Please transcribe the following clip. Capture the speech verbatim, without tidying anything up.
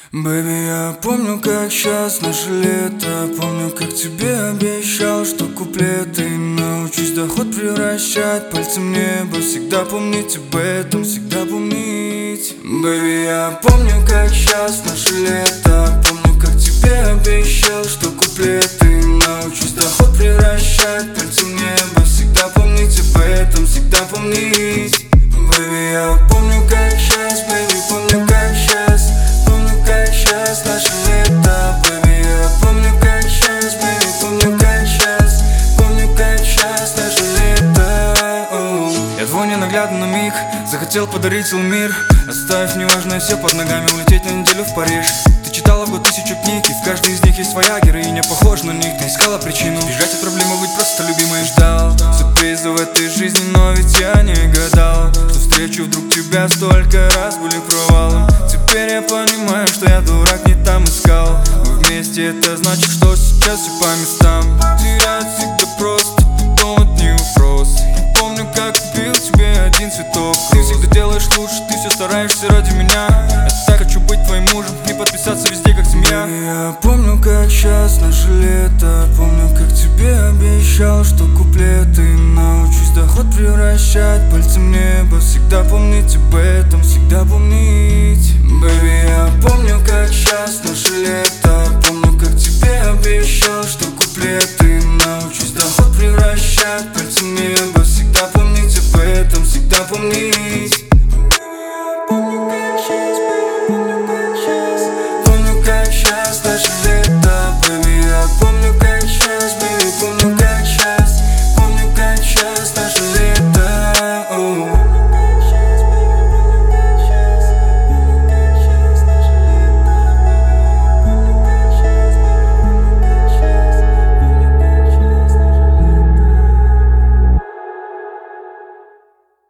Бэби, я помню, как сейчас наше лето. Помню, как тебе обещал, что куплеты научусь доход превращать пальцем небо. Всегда помнить об этом, всегда помнить. Бэби, я помню, как сейчас наше лето. Помню, как тебе обещал, что куплеты научусь доход превращать пальцем небо. Всегда помнить об этом, всегда помнить. Бэби, я помню, как сейчас, бэби, помню, как сейчас. Помню, как сейчас наше лето. Бэби, я помню, как сейчас, бэби, помню, как сейчас. Помню, как сейчас наше лето. Оу. Я твой ненаглядный миг захотел подарить целый мир, оставив неважное все под ногами, улететь на неделю в Париж. Ты читала бы тысячу книг, и в каждой из них есть своя героиня, похожа на них. Ты искала причину бежать от проблемы, быть просто любимой, и ждал сюрпризы в этой жизни, но ведь я не гадал, что встречу вдруг тебя. Столько раз были провалом. Теперь я понимаю, что я дурак, не там искал. Мы вместе, это значит, что сейчас все по местам. Терять всегда просто, потом это не вопрос. Не помню, как купил тебе один цветок. Ты всегда делаешь лучше, ты все стараешься ради меня. Я так хочу быть твоим мужем и подписаться везде, как семья. Я помню, как сейчас наше лето. Помню, как тебе обещал, что куплеты научусь доход превращать пальцем небо. Всегда помнить об этом, всегда помнить. Бэби, я